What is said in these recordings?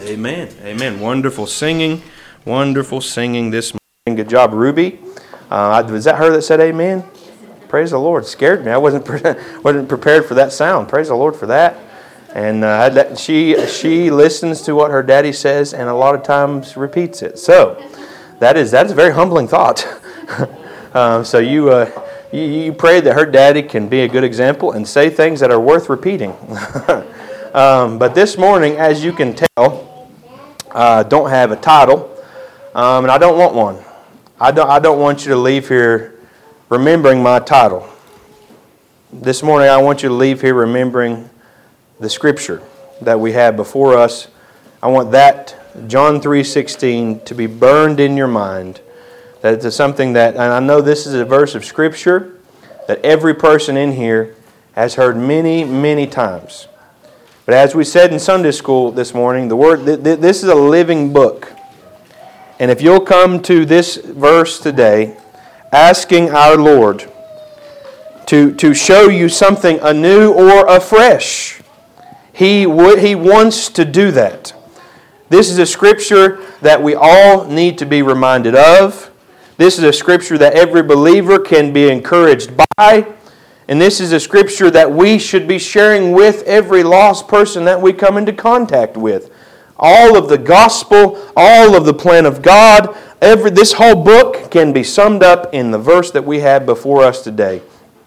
Amen. Amen. Wonderful singing. Wonderful singing this morning. Good job, Ruby. Was that her that said amen? Praise the Lord. Scared me. I wasn't prepared for that sound. Praise the Lord for that. And she listens to what her daddy says and a lot of times repeats it. So that's a very humbling thought. So you pray that her daddy can be a good example and say things that are worth repeating. But this morning, as you can tell, don't have a title, and I don't want one. I don't want you to leave here remembering my title. This morning, I want you to leave here remembering the Scripture that we have before us. I want that John 3:16 to be burned in your mind. That it's something that, and I know this is a verse of Scripture that every person in here has heard many, many times. But as we said in Sunday school this morning, this is a living book. And if you'll come to this verse today, asking our Lord to show you something anew or afresh, He wants to do that. This is a Scripture that we all need to be reminded of. This is a Scripture that every believer can be encouraged by. And this is a Scripture that we should be sharing with every lost person that we come into contact with. All of the gospel, all of the plan of God, this whole book can be summed up in the verse that we have before us today.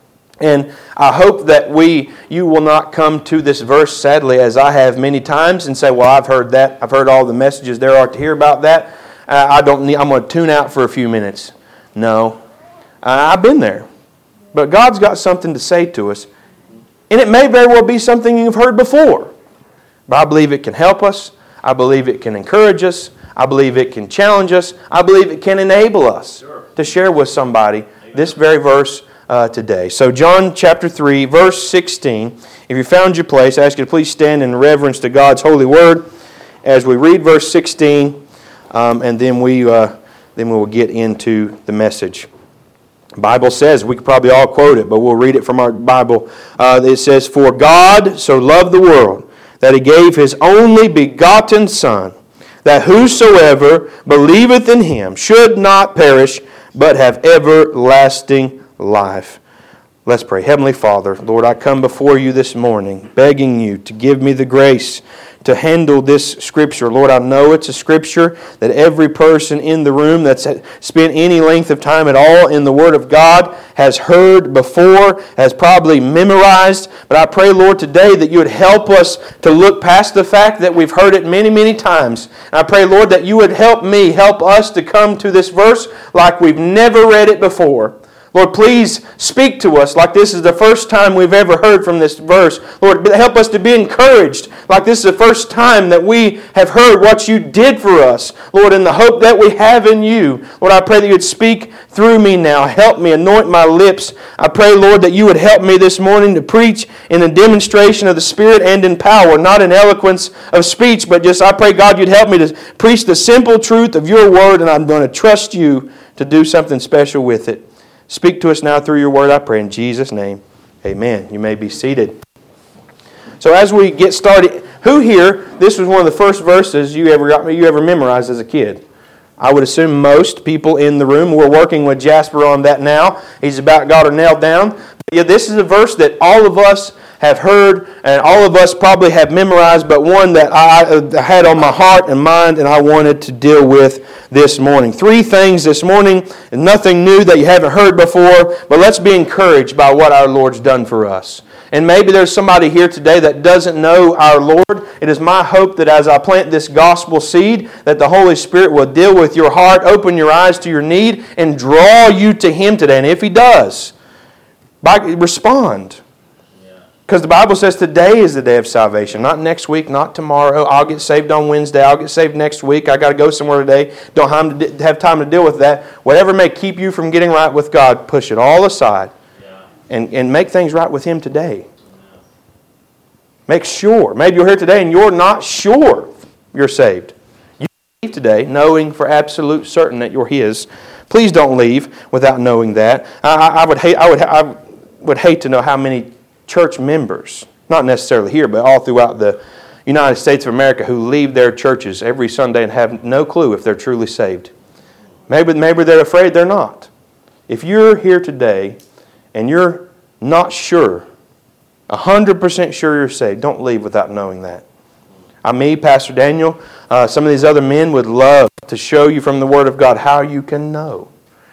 And I hope that you will not come to this verse, sadly, as I have many times, and say, well, I've heard that. I've heard all the messages there are to hear about that. I'm going to tune out for a few minutes. No. I've been there. But God's got something to say to us. And it may very well be something you've heard before. But I believe it can help us. I believe it can encourage us. I believe it can challenge us. I believe it can enable us to share with somebody this very verse today. So John chapter 3, verse 16. If you found your place, I ask you to please stand in reverence to God's holy word as we read verse 16, and then we will get into the message. The Bible says, we could probably all quote it, but we'll read it from our Bible. It says, "For God so loved the world, that He gave His only begotten Son, that whosoever believeth in Him should not perish, but have everlasting life." Let's pray. Heavenly Father, Lord, I come before you this morning, begging you to give me the grace to handle this Scripture. Lord, I know it's a Scripture that every person in the room that's spent any length of time at all in the Word of God has heard before, has probably memorized. But I pray, Lord, today that you would help us to look past the fact that we've heard it many, many times. And I pray, Lord, that you would help us to come to this verse like we've never read it before. Lord, please speak to us like this is the first time we've ever heard from this verse. Lord, help us to be encouraged like this is the first time that we have heard what you did for us. Lord, in the hope that we have in you. Lord, I pray that you would speak through me now. Help me, anoint my lips. I pray, Lord, that you would help me this morning to preach in a demonstration of the Spirit and in power, not in eloquence of speech, but just I pray, God, you'd help me to preach the simple truth of your word, and I'm going to trust you to do something special with it. Speak to us now through your word, I pray in Jesus' name. Amen. You may be seated. So as we get started, who here, this was one of the first verses you ever memorized as a kid? I would assume most people in the room. We're working with Jasper on that now. He's about got her nailed down. But yeah, this is a verse that all of us have heard and all of us probably have memorized, but one that I had on my heart and mind and I wanted to deal with this morning. 3 things this morning, nothing new that you haven't heard before, but let's be encouraged by what our Lord's done for us. And maybe there's somebody here today that doesn't know our Lord. It is my hope that as I plant this gospel seed, that the Holy Spirit will deal with your heart, open your eyes to your need, and draw you to Him today. And if He does, respond. Because the Bible says today is the day of salvation. Not next week, not tomorrow. I'll get saved on Wednesday. I'll get saved next week. I got to go somewhere today. Don't have time to deal with that. Whatever may keep you from getting right with God, push it all aside. And make things right with Him today. Make sure. Maybe you're here today and you're not sure you're saved. You leave today knowing for absolute certain that you're His. Please don't leave without knowing that. I would hate to know how many church members, not necessarily here, but all throughout the United States of America who leave their churches every Sunday and have no clue if they're truly saved. Maybe they're afraid they're not. If you're here today and you're not sure, 100% sure you're saved, don't leave without knowing that. Me, Pastor Daniel, some of these other men would love to show you from the Word of God how you can know.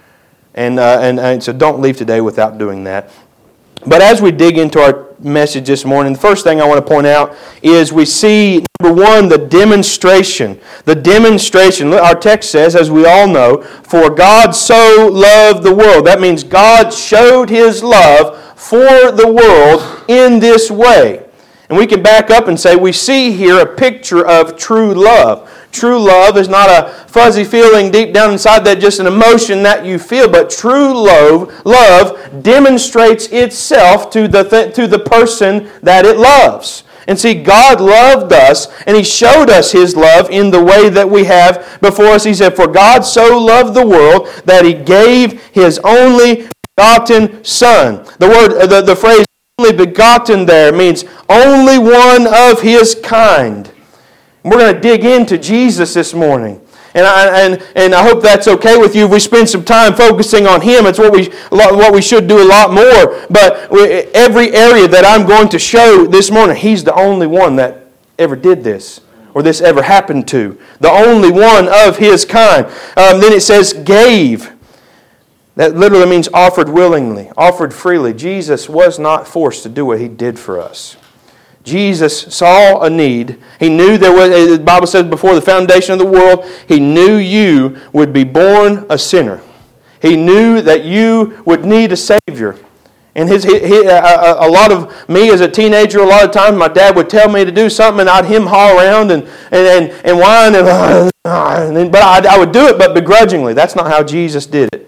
And so don't leave today without doing that. But as we dig into our message this morning, the first thing I want to point out is we see, number one, the demonstration. The demonstration. Our text says, as we all know, for God so loved the world. That means God showed His love for the world in this way. And we can back up and say we see here a picture of true love. True love is not a fuzzy feeling deep down inside that just an emotion that you feel, but true love demonstrates itself to the person that it loves. And see, God loved us, and He showed us His love in the way that we have before us. He said, for God so loved the world that He gave His only begotten Son. The phrase only begotten there means only one of His kind. We're going to dig into Jesus this morning. And I hope that's okay with you if we spend some time focusing on Him. It's what we should do a lot more. But every area that I'm going to show this morning, He's the only one that ever did this, or this ever happened to. The only one of His kind. Then it says gave. That literally means offered willingly, offered freely. Jesus was not forced to do what He did for us. Jesus saw a need. He knew there was, the Bible says before the foundation of the world, He knew you would be born a sinner. He knew that you would need a Savior. And a lot of me as a teenager, a lot of times my dad would tell me to do something and I'd hem-haw around and whine, but I would do it, but begrudgingly. That's not how Jesus did it.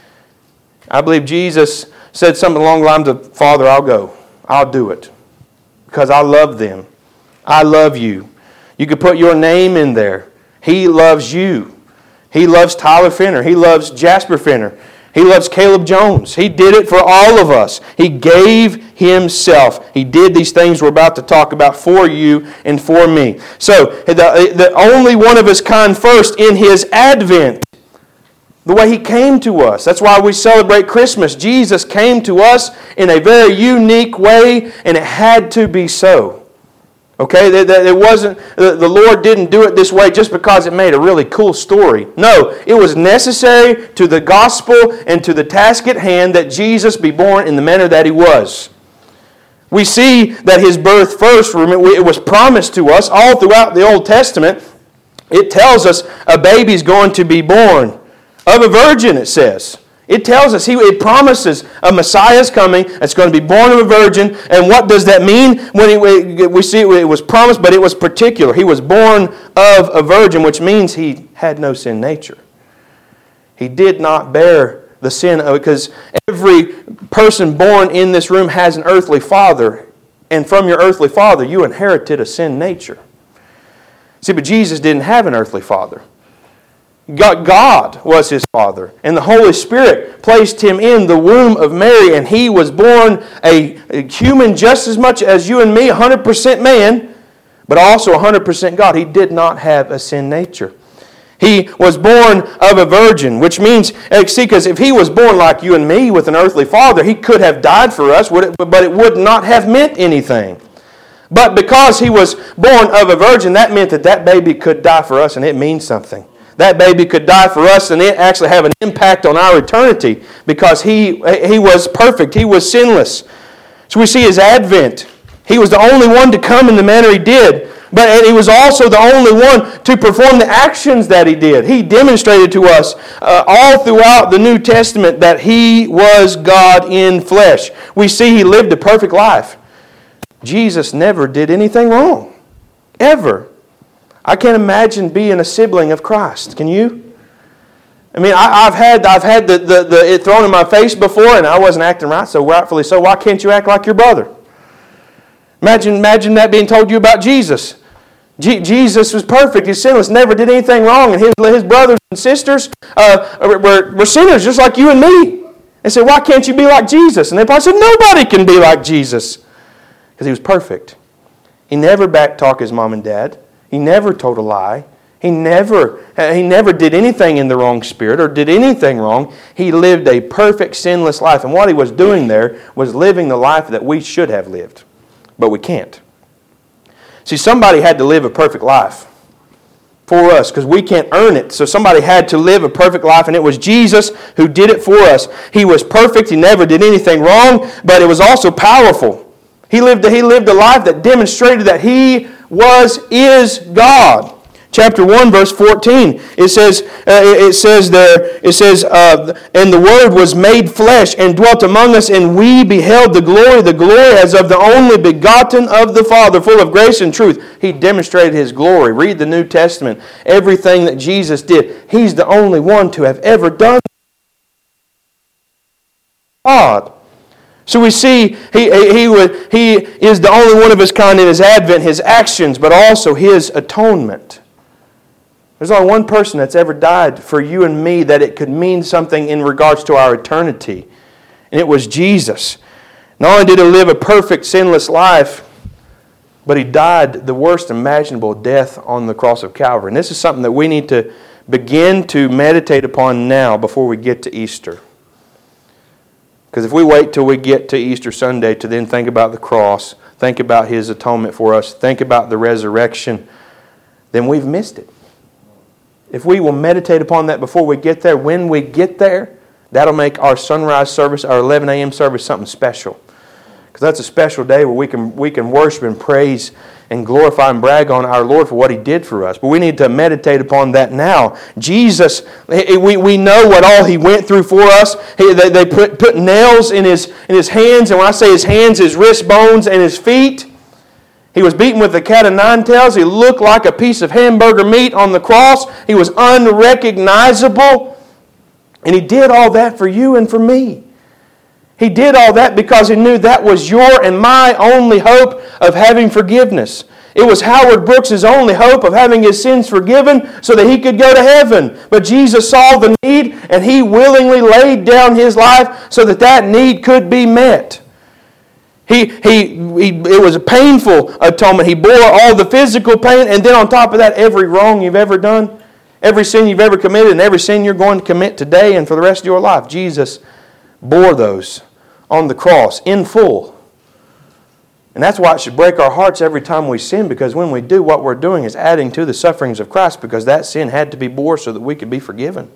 I believe Jesus said something along the lines of, Father, I'll go. I'll do it. Because I love them. I love you. You could put your name in there. He loves you. He loves Tyler Finner. He loves Jasper Finner. He loves Caleb Jones. He did it for all of us. He gave Himself. He did these things we're about to talk about for you and for me. So, the only one of His kind first in His advent. The way He came to us. That's why we celebrate Christmas. Jesus came to us in a very unique way, and it had to be so. Okay? It wasn't, the Lord didn't do it this way just because it made a really cool story. No, it was necessary to the gospel and to the task at hand that Jesus be born in the manner that He was. We see that His birth first, it was promised to us all throughout the Old Testament. It tells us a baby's going to be born. Of a virgin, it says. It tells us, it promises a Messiah is coming that's going to be born of a virgin. And what does that mean? When we see it was promised, but it was particular. He was born of a virgin, which means He had no sin nature. He did not bear the sin of it, because every person born in this room has an earthly father. And from your earthly father, you inherited a sin nature. See, but Jesus didn't have an earthly father. God was His Father, and the Holy Spirit placed Him in the womb of Mary, and He was born a human just as much as you and me, 100% man, but also 100% God. He did not have a sin nature. He was born of a virgin, which means, see, because if He was born like you and me with an earthly father, He could have died for us, but it would not have meant anything. But because He was born of a virgin, that meant that baby could die for us, and it means something. That baby could die for us and it actually have an impact on our eternity because he was perfect. He was sinless. So we see His advent. He was the only one to come in the manner He did. But He was also the only one to perform the actions that He did. He demonstrated to us all throughout the New Testament that He was God in flesh. We see He lived a perfect life. Jesus never did anything wrong. Ever. I can't imagine being a sibling of Christ. Can you? I mean, I've had it thrown in my face before, and I wasn't acting right, so rightfully so. Why can't you act like your brother? Imagine that being told you about Jesus. Jesus was perfect. He's sinless. Never did anything wrong, and his brothers and sisters were sinners just like you and me. They said, "Why can't you be like Jesus?" And they probably said, "Nobody can be like Jesus because He was perfect." He never backtalked his mom and dad. He never told a lie. He never did anything in the wrong spirit or did anything wrong. He lived a perfect, sinless life. And what he was doing there was living the life that we should have lived. But we can't. See, somebody had to live a perfect life for us because we can't earn it. So somebody had to live a perfect life, and it was Jesus who did it for us. He was perfect. He never did anything wrong, but it was also powerful. He lived a life that demonstrated that He is God. Chapter 1, verse 14, it says, and the Word was made flesh and dwelt among us, and we beheld the glory as of the only begotten of the Father, full of grace and truth. He demonstrated His glory. Read the New Testament. Everything that Jesus did, He's the only one to have ever done God. So we see He is the only one of His kind in His advent, His actions, but also His atonement. There's only one person that's ever died for you and me that it could mean something in regards to our eternity. And it was Jesus. Not only did He live a perfect, sinless life, but He died the worst imaginable death on the cross of Calvary. And this is something that we need to begin to meditate upon now before we get to Easter. Because if we wait till we get to Easter Sunday to then think about the cross, think about His atonement for us, think about the resurrection, then we've missed it. If we will meditate upon that before we get there, when we get there, that'll make our sunrise service, our 11 a.m. service, something special. Because that's a special day where we can worship and praise and glorify and brag on our Lord for what He did for us. But we need to meditate upon that now. Jesus, we know what all He went through for us. They put nails in His hands, and when I say His hands, His wrist bones and His feet. He was beaten with a cat of nine tails. He looked like a piece of hamburger meat on the cross. He was unrecognizable. And He did all that for you and for me. He did all that because He knew that was your and my only hope of having forgiveness. It was Howard Brooks' only hope of having his sins forgiven so that he could go to heaven. But Jesus saw the need, and He willingly laid down His life so that need could be met. It was a painful atonement. He bore all the physical pain, and then on top of that, every wrong you've ever done, every sin you've ever committed, and every sin you're going to commit today and for the rest of your life. Jesus bore those on the cross in full. And that's why it should break our hearts every time we sin, because when we do, what we're doing is adding to the sufferings of Christ, because that sin had to be bore so that we could be forgiven.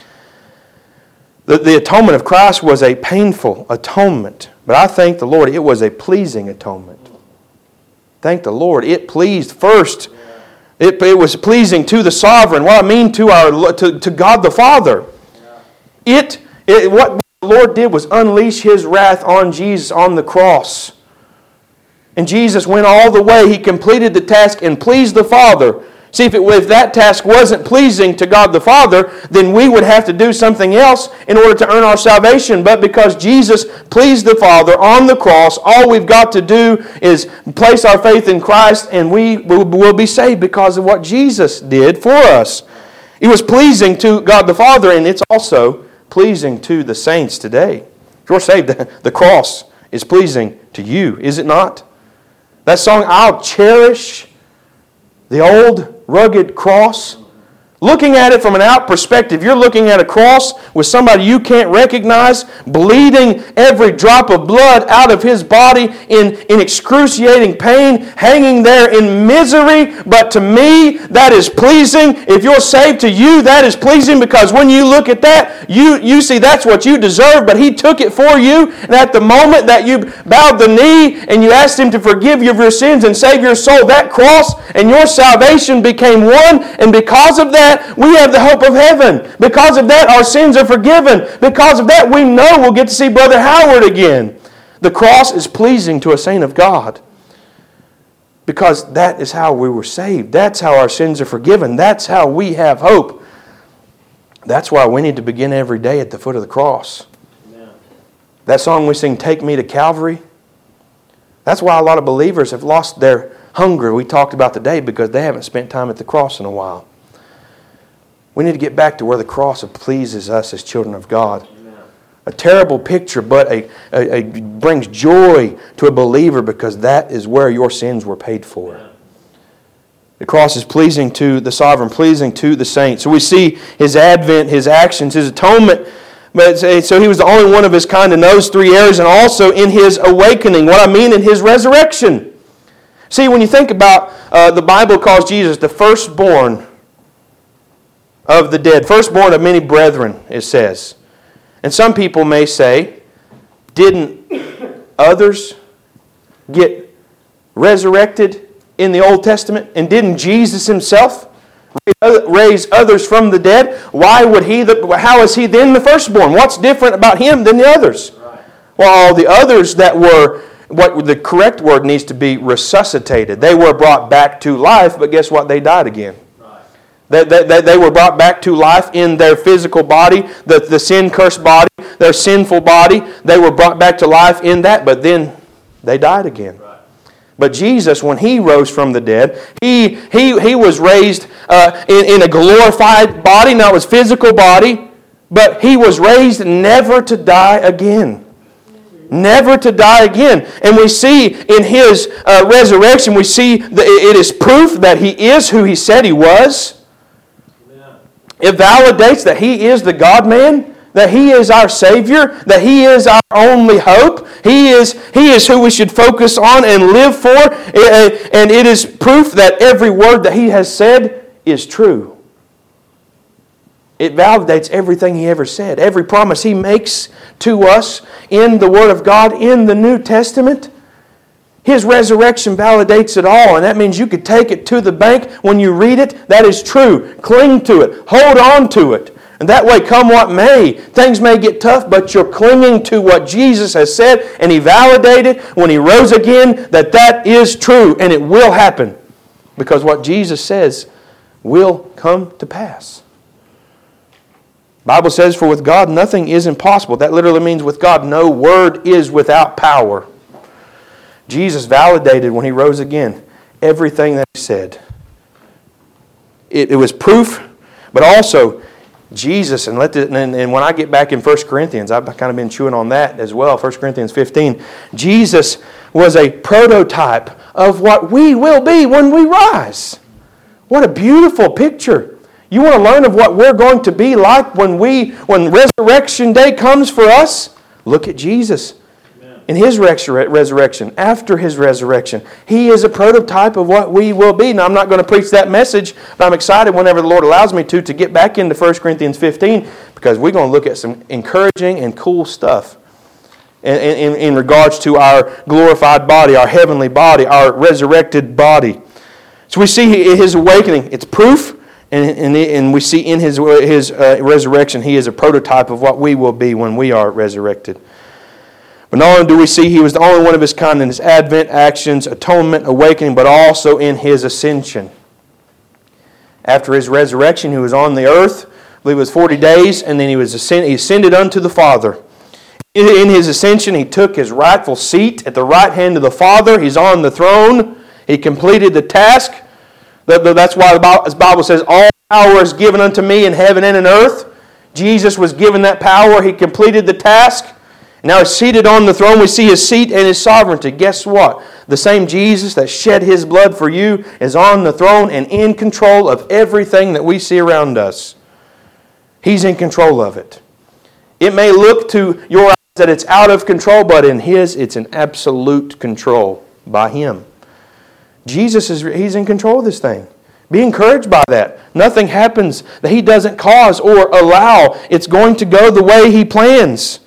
The atonement of Christ was a painful atonement. But I thank the Lord, it was a pleasing atonement. Thank the Lord, it pleased first. It was pleasing to the sovereign. What I mean to God the Father. What the Lord did was unleash His wrath on Jesus on the cross. And Jesus went all the way. He completed the task and pleased the Father. See, if that task wasn't pleasing to God the Father, then we would have to do something else in order to earn our salvation. But because Jesus pleased the Father on the cross, all we've got to do is place our faith in Christ, and we will be saved because of what Jesus did for us. It was pleasing to God the Father, and it's also pleasing to the saints today. If you're saved, the cross is pleasing to you, is it not? That song, I'll cherish the old rugged cross. Looking at it from an out perspective, you're looking at a cross with somebody you can't recognize, bleeding every drop of blood out of his body in excruciating pain, hanging there in misery. But to me, that is pleasing. If you're saved, to you, that is pleasing, because when you look at that, you see that's what you deserve, but He took it for you. And at the moment that you bowed the knee and you asked Him to forgive you of your sins and save your soul, that cross and your salvation became one. And because of that, we have the hope of heaven. Because of that, our sins are forgiven. Because of that, we know we'll get to see Brother Howard again. The cross is pleasing to a saint of God, because that is how we were saved. That's how our sins are forgiven. That's how we have hope. That's why we need to begin every day at the foot of the cross. Amen. That song we sing, Take Me to Calvary, that's why a lot of believers have lost their hunger we talked about today, because they haven't spent time at the cross in a while. We need to get back to where the cross pleases us as children of God. Amen. A terrible picture, but brings joy to a believer because that is where your sins were paid for. The cross is pleasing to the sovereign, pleasing to the saints. So we see His advent, His actions, His atonement. But so He was the only one of His kind in those three areas, and also in His awakening. What I mean in His resurrection. See, when you think about the Bible calls Jesus the firstborn of the dead, firstborn of many brethren, it says. And some people may say, didn't others get resurrected in the Old Testament? And didn't Jesus Himself raise others from the dead? How is He then the firstborn? What's different about Him than the others? Right. Well, the others that were, what the correct word needs to be, resuscitated. They were brought back to life, but guess what? They died again. They were brought back to life in their physical body, the sin-cursed body, their sinful body. They were brought back to life in that, but then they died again. Right. But Jesus, when He rose from the dead, He was raised in a glorified body, not His physical body, but He was raised never to die again. Never to die again. And we see in His resurrection, we see that it is proof that He is who He said He was. It validates that He is the God-man, that He is our Savior, that He is our only hope. He is who we should focus on and live for. And it is proof that every word that He has said is true. It validates everything He ever said. Every promise He makes to us in the Word of God, in the New Testament. His resurrection validates it all, and that means you could take it to the bank when you read it. That is true. Cling to it. Hold on to it. And that way, come what may, things may get tough, but you're clinging to what Jesus has said, and He validated when He rose again that is true, and it will happen. Because what Jesus says will come to pass. The Bible says, for with God nothing is impossible. That literally means with God no word is without power. Jesus validated when He rose again everything that He said. It was proof, but also Jesus, and when I get back in 1 Corinthians, I've kind of been chewing on that as well, 1 Corinthians 15, Jesus was a prototype of what we will be when we rise. What a beautiful picture. You want to learn of what we're going to be like when resurrection day comes for us? Look at Jesus. In His resurrection, after His resurrection. He is a prototype of what we will be. Now, I'm not going to preach that message, but I'm excited whenever the Lord allows me to get back into 1 Corinthians 15 because we're going to look at some encouraging and cool stuff in regards to our glorified body, our heavenly body, our resurrected body. So we see His awakening. It's proof, and we see in His resurrection, He is a prototype of what we will be when we are resurrected. But not only do we see He was the only one of His kind in His advent, actions, atonement, awakening, but also in His ascension. After His resurrection, He was on the earth, I believe it was 40 days, and then He ascended unto the Father. In His ascension, He took His rightful seat at the right hand of the Father. He's on the throne. He completed the task. That's why the Bible says, all power is given unto me in heaven and in earth. Jesus was given that power. He completed the task. Now He's seated on the throne. We see His seat and His sovereignty. Guess what? The same Jesus that shed His blood for you is on the throne and in control of everything that we see around us. He's in control of it. It may look to your eyes that it's out of control, but in His, it's in absolute control by Him. Jesus He's in control of this thing. Be encouraged by that. Nothing happens that He doesn't cause or allow. It's going to go the way He plans.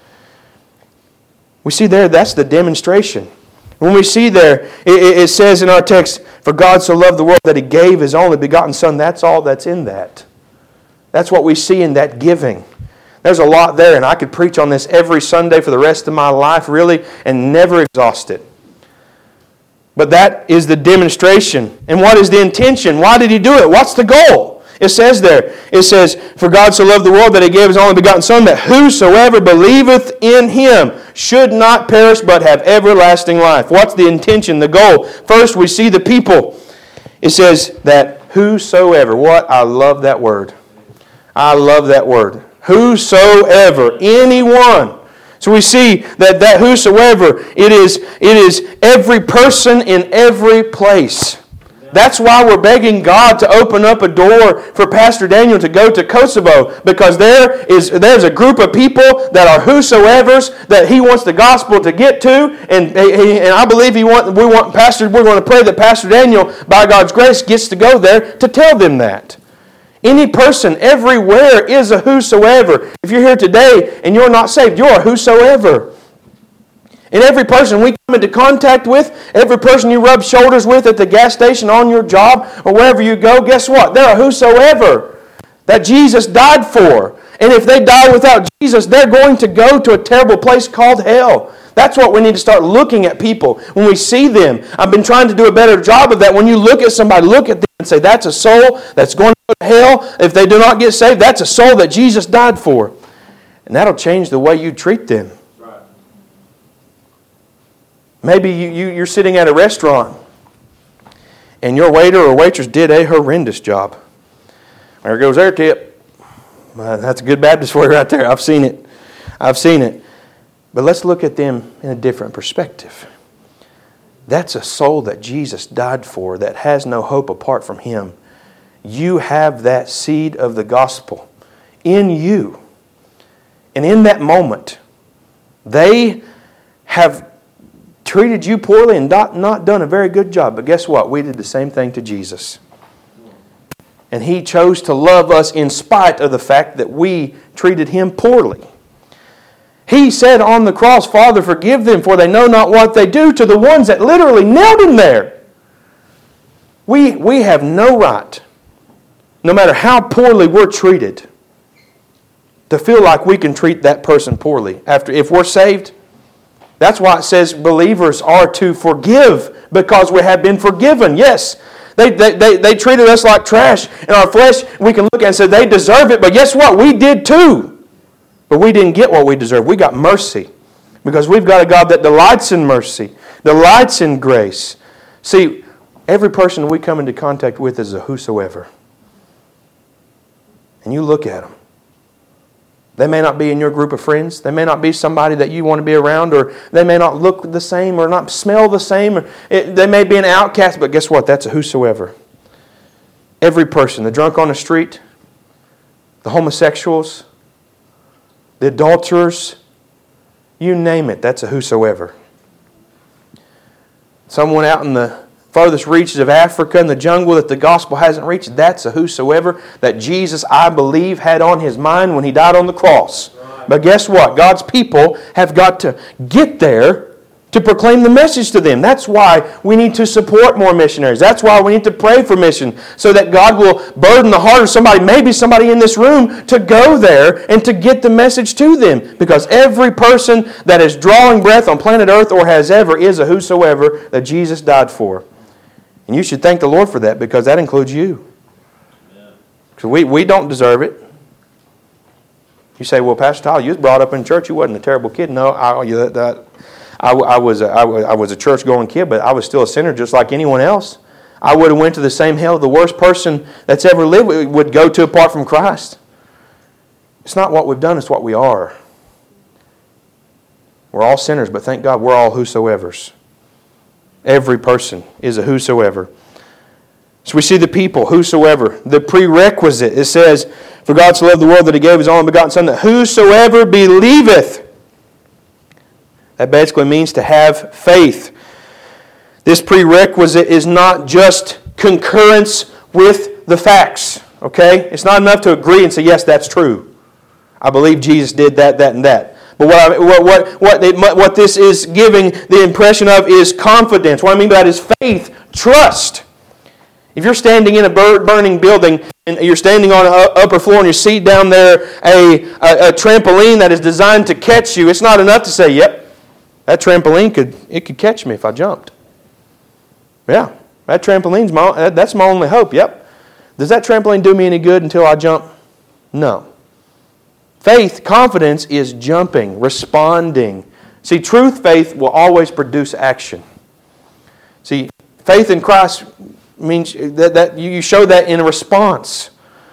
We see there, that's the demonstration. When we see there, it says in our text, for God so loved the world that He gave His only begotten Son. That's all that's in that. That's what we see in that giving. There's a lot there, and I could preach on this every Sunday for the rest of my life, really, and never exhaust it. But that is the demonstration. And what is the intention? Why did He do it? What's the goal? It says there, for God so loved the world that He gave His only begotten Son, that whosoever believeth in Him should not perish but have everlasting life. What's the intention, the goal? First, we see the people. It says that whosoever. I love that word. I love that word. Whosoever, anyone. So we see that whosoever, it is every person in every place. That's why we're begging God to open up a door for Pastor Daniel to go to Kosovo, because there's a group of people that are whosoevers that he wants the gospel to get to, and I believe we're going to pray that Pastor Daniel, by God's grace, gets to go there to tell them that. Any person everywhere is a whosoever. If you're here today and you're not saved, you're a whosoever. And every person we come into contact with, every person you rub shoulders with at the gas station, on your job, or wherever you go, guess what? They're a whosoever that Jesus died for. And if they die without Jesus, they're going to go to a terrible place called hell. That's what we need to start looking at people when we see them. I've been trying to do a better job of that. When you look at somebody, look at them and say, that's a soul that's going to go to hell. If they do not get saved, that's a soul that Jesus died for. And that'll change the way you treat them. Maybe you're sitting at a restaurant and your waiter or waitress did a horrendous job. There goes their tip. That's a good Baptist for you right there. I've seen it. But let's look at them in a different perspective. That's a soul that Jesus died for that has no hope apart from Him. You have that seed of the gospel in you. And in that moment, they have treated you poorly and not done a very good job. But guess what? We did the same thing to Jesus. And He chose to love us in spite of the fact that we treated Him poorly. He said on the cross, Father, forgive them, for they know not what they do, to the ones that literally nailed Him there. We have no right, no matter how poorly we're treated, to feel like we can treat that person poorly. If we're saved, that's why it says believers are to forgive, because we have been forgiven. Yes, they treated us like trash. In our flesh, we can look at it and say they deserve it, but guess what? We did too. But we didn't get what we deserved. We got mercy, because we've got a God that delights in mercy, delights in grace. See, every person we come into contact with is a whosoever. And you look at them. They may not be in your group of friends. They may not be somebody that you want to be around, or they may not look the same or not smell the same. They may be an outcast, but guess what? That's a whosoever. Every person, the drunk on the street, the homosexuals, the adulterers, you name it, that's a whosoever. Someone out in the farthest reaches of Africa in the jungle that the gospel hasn't reached, that's a whosoever that Jesus, I believe, had on His mind when He died on the cross. But guess what? God's people have got to get there to proclaim the message to them. That's why we need to support more missionaries. That's why we need to pray for mission, so that God will burden the heart of somebody, maybe somebody in this room, to go there and to get the message to them. Because every person that is drawing breath on planet Earth or has ever is a whosoever that Jesus died for. And you should thank the Lord for that, because that includes you. Because we don't deserve it. You say, well, Pastor Tyler, you was brought up in church. You wasn't a terrible kid. No, I was a church-going kid, but I was still a sinner just like anyone else. I would have went to the same hell the worst person that's ever lived would go to apart from Christ. It's not what we've done, it's what we are. We're all sinners, but thank God we're all whosoevers. Every person is a whosoever. So we see the people, whosoever. The prerequisite, it says, for God so loved the world that He gave His only begotten Son, that whosoever believeth. That basically means to have faith. This prerequisite is not just concurrence with the facts. Okay? It's not enough to agree and say, yes, that's true. I believe Jesus did that, that, and that. But what this is giving the impression of is confidence. What I mean by that is faith, trust. If you're standing in a burning building and you're standing on an upper floor and you see down there a trampoline that is designed to catch you, it's not enough to say, yep, that trampoline could catch me if I jumped. Yeah, that trampoline's that's my only hope. Yep. Does that trampoline do me any good until I jump? No. Faith, confidence is jumping, responding. See, faith will always produce action. See, faith in Christ means that you show that in a response.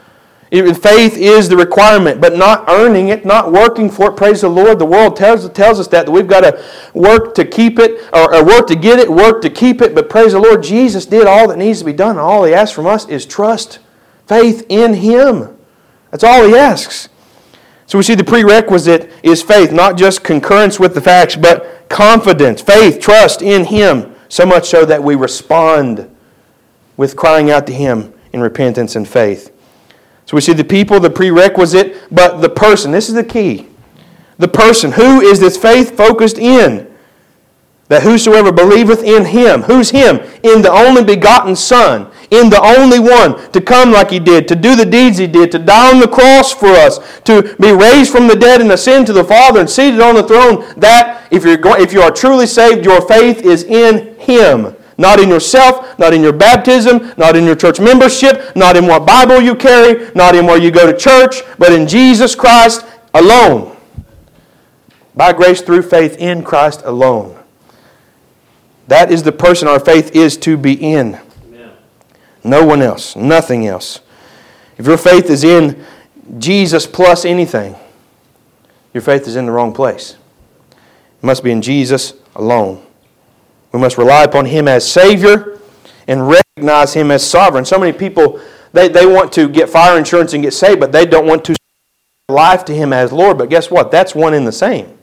Faith is the requirement, but not earning it, not working for it. Praise the Lord. The world tells us that we've got to work to keep it, or work to get it, work to keep it. But praise the Lord, Jesus did all that needs to be done. And all He asks from us is trust, faith in Him. That's all He asks. So we see the prerequisite is faith, not just concurrence with the facts, but confidence, faith, trust in Him. So much so that we respond with crying out to Him in repentance and faith. So we see the people, the prerequisite, but the person. This is the key. The person. Who is this faith focused in? That whosoever believeth in Him. Who's Him? In the only begotten Son. In the only one to come like He did, to do the deeds He did, to die on the cross for us, to be raised from the dead and ascend to the Father and seated on the throne. That, if you are truly saved, your faith is in Him. Not in yourself, not in your baptism, not in your church membership, not in what Bible you carry, not in where you go to church, but in Jesus Christ alone. By grace through faith in Christ alone. That is the person our faith is to be in. Amen. No one else, nothing else. If your faith is in Jesus plus anything, your faith is in the wrong place. It must be in Jesus alone. We must rely upon Him as Savior and recognize Him as sovereign. So many people, they want to get fire insurance and get saved, but they don't want to give life to Him as Lord. But guess what? That's one and the same.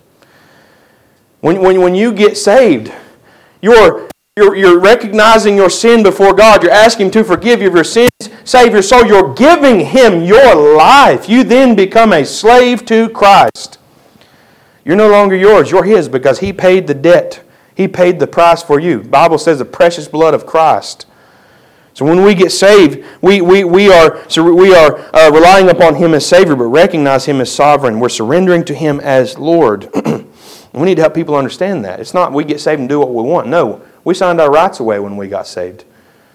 When you get saved, you're recognizing your sin before God. You're asking Him to forgive you of your sins, save your soul. You're giving Him your life. You then become a slave to Christ. You're no longer yours. You're His because He paid the debt. He paid the price for you. The Bible says the precious blood of Christ. So when we get saved, we are relying upon Him as Savior, but recognize Him as sovereign. We're surrendering to Him as Lord. We need to help people understand that. It's not we get saved and do what we want. No, we signed our rights away when we got saved.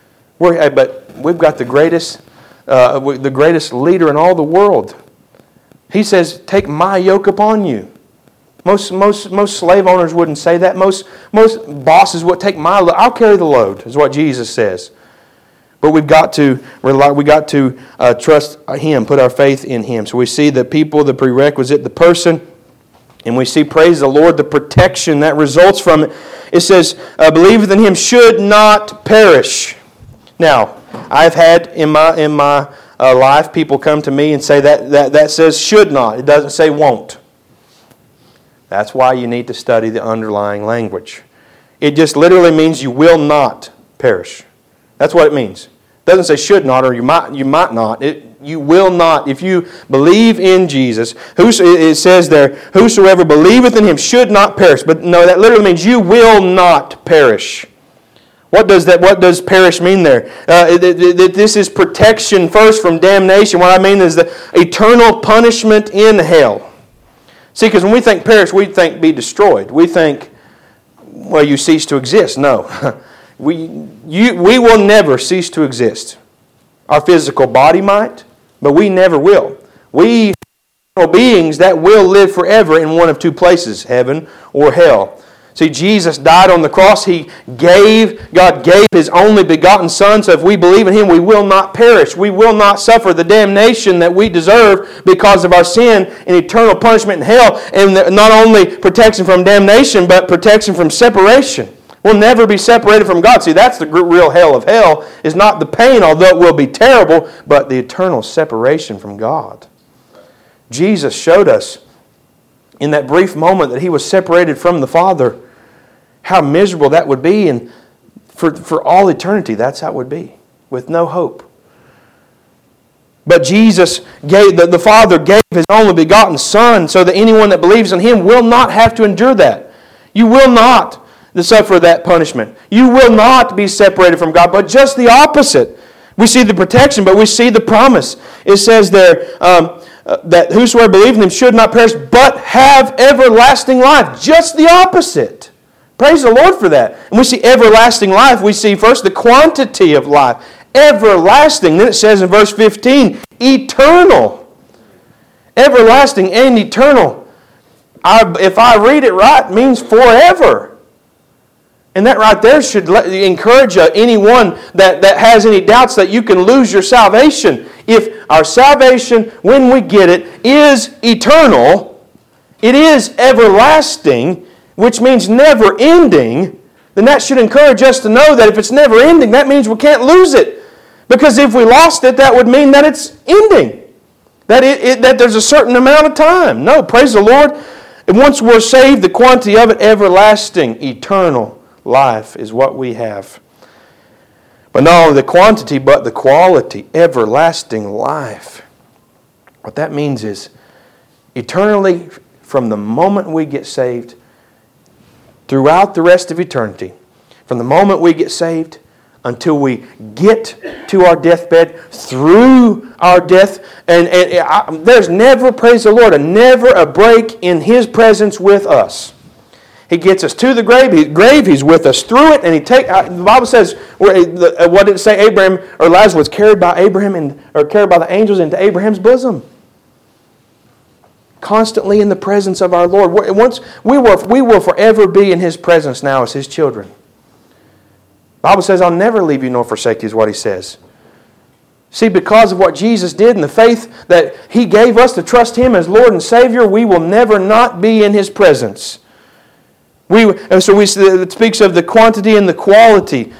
But we've got the greatest leader in all the world. He says, "Take my yoke upon you." Most slave owners wouldn't say that. Most bosses would take my load. I'll carry the load, is what Jesus says. But we've got to rely. We got to trust Him, put our faith in Him. So we see the people, the prerequisite, the person, and we see, praise the Lord, the protection that results from it. It says, "Believeth in Him should not perish." Now, I've had in my life people come to me and say that says should not. It doesn't say won't. That's why you need to study the underlying language. It just literally means you will not perish. That's what it means. It doesn't say should not or you might not. You will not. If you believe in Jesus, it says there, whosoever believeth in Him should not perish. But no, that literally means you will not perish. What does perish mean there? This is protection first from damnation. What I mean is the eternal punishment in hell. See, because when we think perish, we think be destroyed. We think, well, you cease to exist. No. We will never cease to exist. Our physical body might, but we never will. We are beings that will live forever in one of two places, heaven or hell. See, Jesus died on the cross. God gave His only begotten Son, so if we believe in Him, we will not perish. We will not suffer the damnation that we deserve because of our sin and eternal punishment in hell. And not only protection from damnation, but protection from separation. We'll never be separated from God. See, that's the real hell of hell, is not the pain, although it will be terrible, but the eternal separation from God. Jesus showed us in that brief moment that He was separated from the Father, how miserable that would be, and for all eternity, that's how it would be, with no hope. But Jesus the Father gave His only begotten Son so that anyone that believes in Him will not have to endure that. You will not suffer that punishment. You will not be separated from God, but just the opposite. We see the protection, but we see the promise. It says there that whosoever believeth in Him should not perish, but have everlasting life. Just the opposite. Praise the Lord for that. And we see everlasting life. We see first the quantity of life. Everlasting. Then it says in verse 15, eternal. Everlasting and eternal. If I read it right, it means forever. And that right there should encourage anyone that has any doubts that you can lose your salvation. If our salvation, when we get it, is eternal, it is everlasting, which means never ending, then that should encourage us to know that if it's never ending, that means we can't lose it. Because if we lost it, that would mean that it's ending. That there's a certain amount of time. No, praise the Lord. And once we're saved, the quantity of it, everlasting, eternal life is what we have. But not only the quantity, but the quality, everlasting life. What that means is eternally, from the moment we get saved, throughout the rest of eternity, from the moment we get saved until we get to our deathbed, through our death, and there's never, praise the Lord, never a break in His presence with us. He gets us to the grave. He's with us through it, and the Bible says, what did it say? Abraham or Lazarus was carried by carried by the angels into Abraham's bosom. Constantly in the presence of our Lord. Once we will forever be in His presence now as His children. The Bible says, "I'll never leave you nor forsake you," is what He says. See, because of what Jesus did and the faith that He gave us to trust Him as Lord and Savior, we will never not be in His presence. It speaks of the quantity and the quality.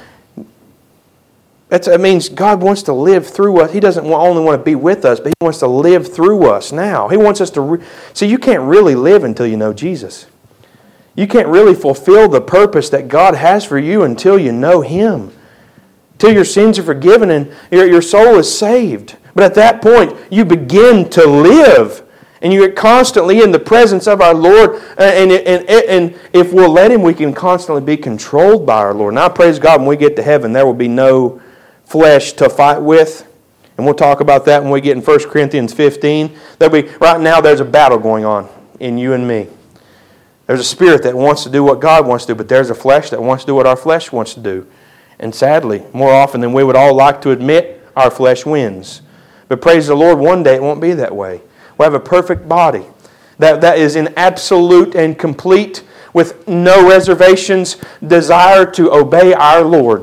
It means God wants to live through us. He doesn't only want to be with us, but He wants to live through us now. He wants us to... See, you can't really live until you know Jesus. You can't really fulfill the purpose that God has for you until you know Him. Till your sins are forgiven and your soul is saved. But at that point, you begin to live. And you're constantly in the presence of our Lord. And if we'll let Him, we can constantly be controlled by our Lord. Now, praise God, when we get to heaven, there will be no flesh to fight with. And we'll talk about that when we get in 1 Corinthians 15. Right now, there's a battle going on in you and me. There's a spirit that wants to do what God wants to do, but there's a flesh that wants to do what our flesh wants to do. And sadly, more often than we would all like to admit, our flesh wins. But praise the Lord, one day it won't be that way. We'll have a perfect body that is in absolute and complete, with no reservations, desire to obey our Lord.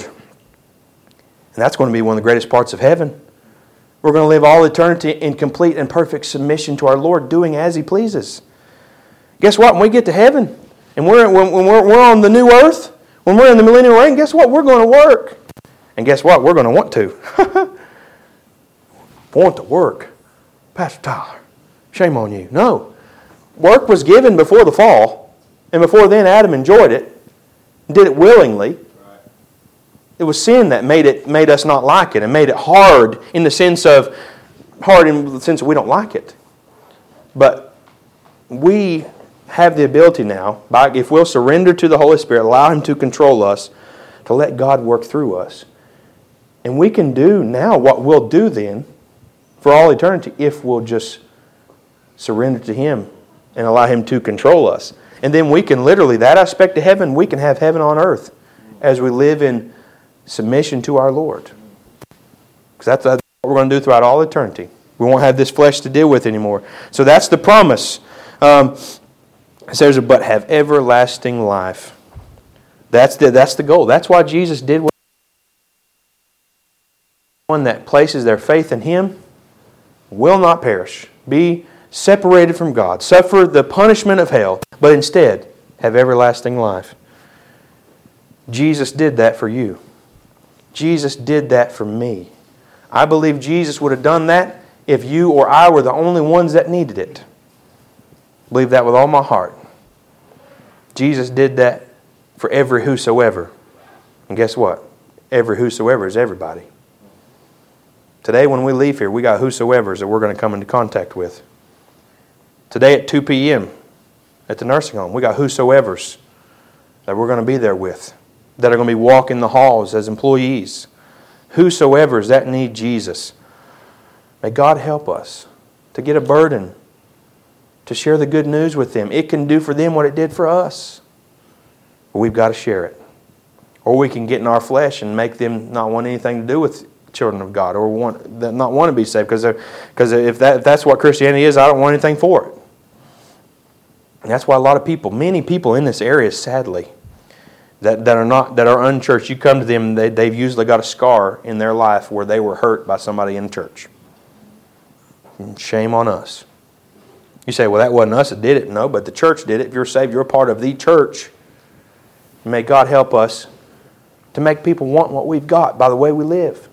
And that's going to be one of the greatest parts of heaven. We're going to live all eternity in complete and perfect submission to our Lord, doing as He pleases. Guess what? When we get to heaven, and we're on the new earth, when we're in the millennial reign, guess what? We're going to work. And guess what? We're going to want to. Want to work. Pastor Tyler, shame on you. No. Work was given before the fall, and before then Adam enjoyed it, did it willingly. It was sin that made us not like it, and made it hard in the sense that we don't like it. But we have the ability now, if we'll surrender to the Holy Spirit, allow Him to control us, to let God work through us. And we can do now what we'll do then for all eternity if we'll just surrender to Him and allow Him to control us. And then we can literally, that aspect of heaven, we can have heaven on earth as we live in submission to our Lord. Because that's what we're going to do throughout all eternity. We won't have this flesh to deal with anymore. So that's the promise. It says, but have everlasting life. That's the goal. That's why Jesus did what one that places their faith in Him will not perish, be separated from God, suffer the punishment of hell, but instead have everlasting life. Jesus did that for you. Jesus did that for me. I believe Jesus would have done that if you or I were the only ones that needed it. I believe that with all my heart. Jesus did that for every whosoever. And guess what? Every whosoever is everybody. Today when we leave here, we got whosoevers that we're going to come into contact with. Today at 2 p.m. at the nursing home, we got whosoevers that we're going to be there with, that are going to be walking the halls as employees. Whosoevers that need Jesus. May God help us to get a burden to share the good news with them. It can do for them what it did for us. But we've got to share it. Or we can get in our flesh and make them not want anything to do with children of God, or not want to be saved, because if that's what Christianity is, I don't want anything for it. And that's why many people in this area, sadly, that are unchurched, you come to them, they've usually got a scar in their life where they were hurt by somebody in church. Shame on us. You say, well, that wasn't us that did it. No, but the church did it. If you're saved, you're a part of the church. May God help us to make people want what we've got by the way we live.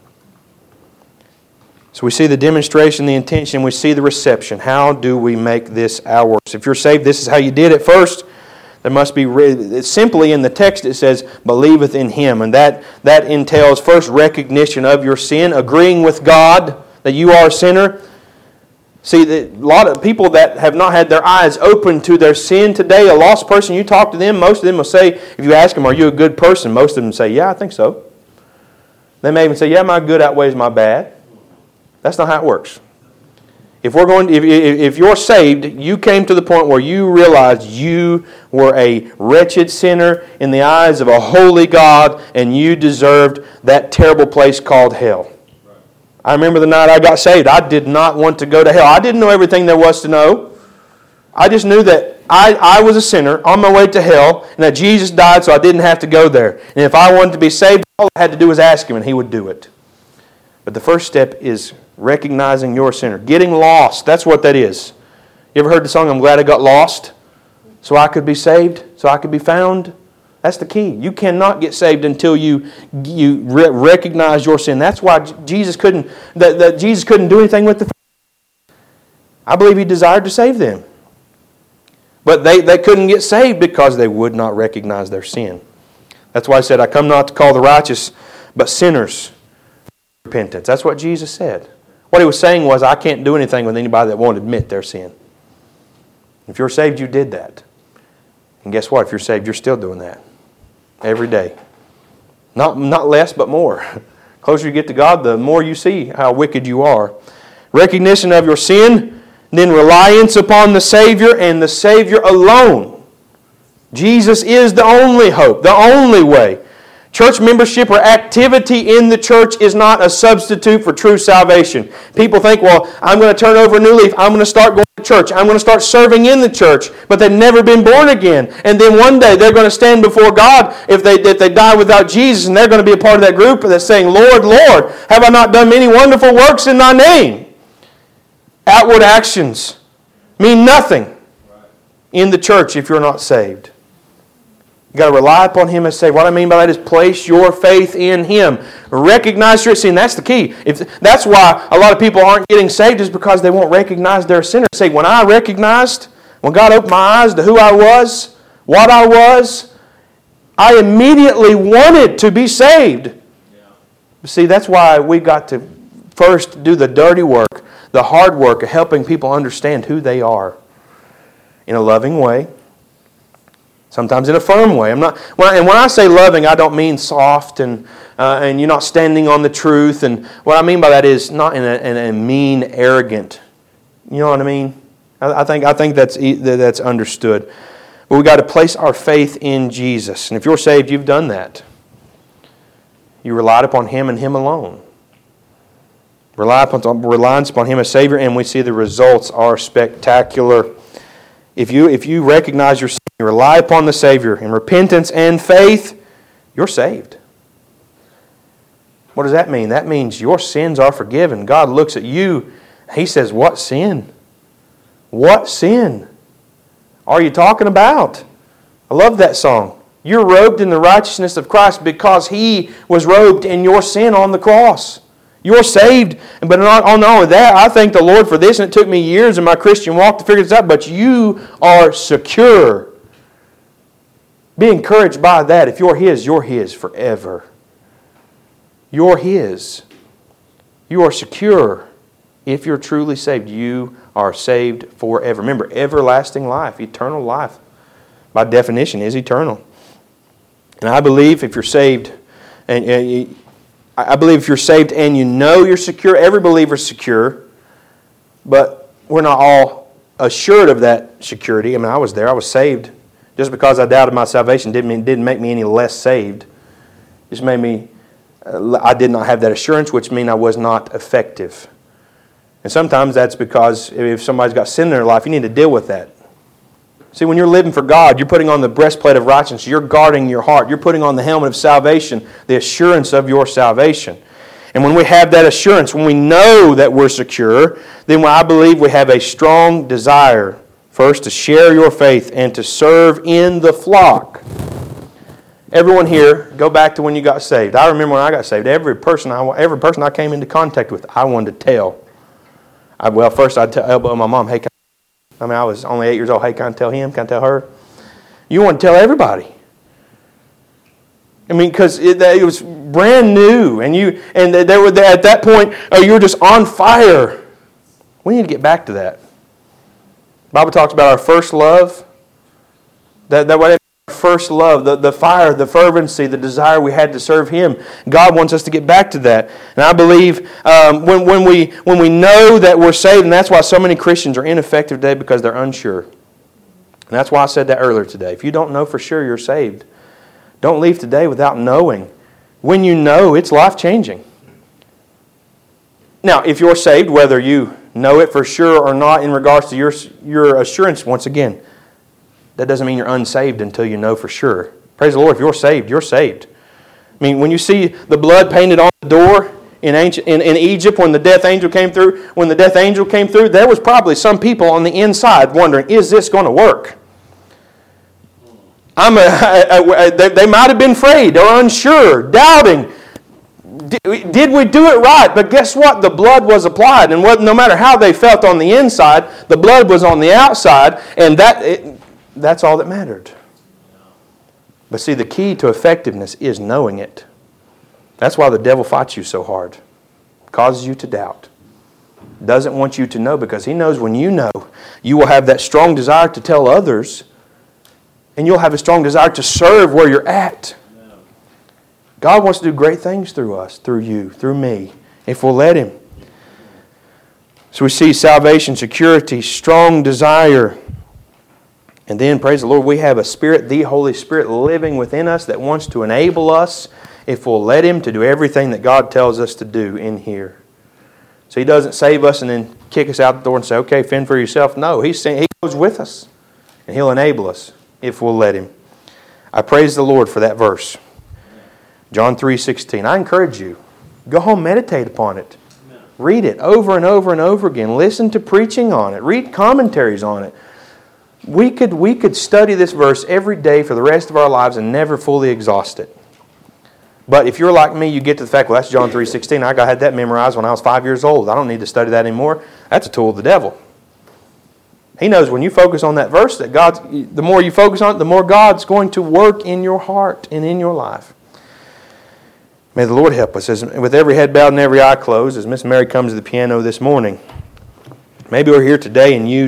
So we see the demonstration, the intention, we see the reception. How do we make this ours? If you're saved, this is how you did it. First, there must be, simply in the text it says, believeth in Him. And that entails first recognition of your sin, agreeing with God that you are a sinner. See, a lot of people that have not had their eyes open to their sin today, a lost person, you talk to them, most of them will say, if you ask them, are you a good person? Most of them say, yeah, I think so. They may even say, yeah, my good outweighs my bad. That's not how it works. If you're saved, you came to the point where you realized you were a wretched sinner in the eyes of a holy God, and you deserved that terrible place called hell. I remember the night I got saved. I did not want to go to hell. I didn't know everything there was to know. I just knew that I was a sinner on my way to hell, and that Jesus died so I didn't have to go there. And if I wanted to be saved, all I had to do was ask Him, and He would do it. But the first step is recognizing you're a sinner. Getting lost, that's what that is. You ever heard the song, I'm glad I got lost so I could be saved, so I could be found? That's the key. You cannot get saved until you recognize your sin. That's why Jesus couldn't do anything with the Pharisees. I believe He desired to save them. But they couldn't get saved because they would not recognize their sin. That's why He said, I come not to call the righteous, but sinners to repentance. That's what Jesus said. What He was saying was, I can't do anything with anybody that won't admit their sin. If you're saved, you did that. And guess what? If you're saved, you're still doing that. Every day. Not less, but more. The closer you get to God, the more you see how wicked you are. Recognition of your sin, then reliance upon the Savior and the Savior alone. Jesus is the only hope, the only way. Church membership or activity in the church is not a substitute for true salvation. People think, well, I'm going to turn over a new leaf. I'm going to start going to church. I'm going to start serving in the church. But they've never been born again. And then one day they're going to stand before God if they die without Jesus, and they're going to be a part of that group that's saying, Lord, Lord, have I not done many wonderful works in Thy name? Outward actions mean nothing in the church if you're not saved. You've got to rely upon Him as Savior. What I mean by that is place your faith in Him. Recognize your sin. That's the key. That's why a lot of people aren't getting saved, is because they won't recognize their sin. Say, when God opened my eyes to who I was, what I was, I immediately wanted to be saved. Yeah. See, that's why we've got to first do the dirty work, the hard work of helping people understand who they are in a loving way. Sometimes in a firm way. When I say loving, I don't mean soft and you're not standing on the truth. And what I mean by that is not in a mean, arrogant. You know what I mean? I think that's understood. But we've got to place our faith in Jesus. And if you're saved, you've done that. You relied upon Him and Him alone. Reliance upon Him as Savior, and we see the results are spectacular. If you recognize your sin, you rely upon the Savior in repentance and faith, you're saved. What does that mean? That means your sins are forgiven. God looks at you, He says, what sin? What sin are you talking about? I love that song. You're robed in the righteousness of Christ because He was robed in your sin on the cross. You're saved, but not only that, I thank the Lord for this, and it took me years in my Christian walk to figure this out, but you are secure. Be encouraged by that. If you're His forever. You're His. You are secure. If you're truly saved, you are saved forever. Remember, everlasting life, eternal life, by definition, is eternal. And I believe if you're saved, I believe if you're saved and you know you're secure, every believer is secure, but we're not all assured of that security. I mean, I was there, I was saved. Just because I doubted my salvation didn't make me any less saved. It just made me, I did not have that assurance, which means I was not effective. And sometimes that's because if somebody's got sin in their life, you need to deal with that. See, when you're living for God, you're putting on the breastplate of righteousness. You're guarding your heart. You're putting on the helmet of salvation, the assurance of your salvation. And when we have that assurance, when we know that we're secure, then I believe we have a strong desire, first, to share your faith and to serve in the flock. Everyone here, go back to when you got saved. I remember when I got saved. Every person I came into contact with, I wanted to tell. First I'd elbow my mom, hey, I was only 8 years old. Hey, can I tell him? Can I tell her? You want to tell everybody. I mean, because it was brand new, and they were there at that point. You were just on fire. We need to get back to that. The Bible talks about our first love. That first love, the fire, the fervency, the desire we had to serve Him. God wants us to get back to that. And I believe when we know that we're saved, and that's why so many Christians are ineffective today, because they're unsure. And that's why I said that earlier today. If you don't know for sure you're saved, don't leave today without knowing. When you know, it's life-changing. Now, if you're saved, whether you know it for sure or not in regards to your assurance, once again, that doesn't mean you're unsaved until you know for sure. Praise the Lord, if you're saved, you're saved. I mean, when you see the blood painted on the door in Egypt when the death angel came through, there was probably some people on the inside wondering, is this going to work? They might have been afraid or unsure, doubting. Did we do it right? But guess what? The blood was applied. And no matter how they felt on the inside, the blood was on the outside. And that's all that mattered. But see, the key to effectiveness is knowing it. That's why the devil fights you so hard. Causes you to doubt. Doesn't want you to know, because he knows when you know, you will have that strong desire to tell others. And you'll have a strong desire to serve where you're at. God wants to do great things through us, through you, through me, if we'll let Him. So we see salvation, security, strong desire. And then, praise the Lord, we have a Spirit, the Holy Spirit, living within us that wants to enable us, if we'll let Him, to do everything that God tells us to do in here. So He doesn't save us and then kick us out the door and say, okay, fend for yourself. No, He goes with us, and He'll enable us if we'll let Him. I praise the Lord for that verse. John 3:16. I encourage you, go home, meditate upon it. Read it over and over and over again. Listen to preaching on it. Read commentaries on it. We could study this verse every day for the rest of our lives and never fully exhaust it. But if you're like me, you get to the fact, well, that's John 3:16. I had that memorized when I was 5 years old. I don't need to study that anymore. That's a tool of the devil. He knows when you focus on that verse, that the more you focus on it, the more God's going to work in your heart and in your life. May the Lord help us. With every head bowed and every eye closed, as Miss Mary comes to the piano this morning, maybe we're here today and you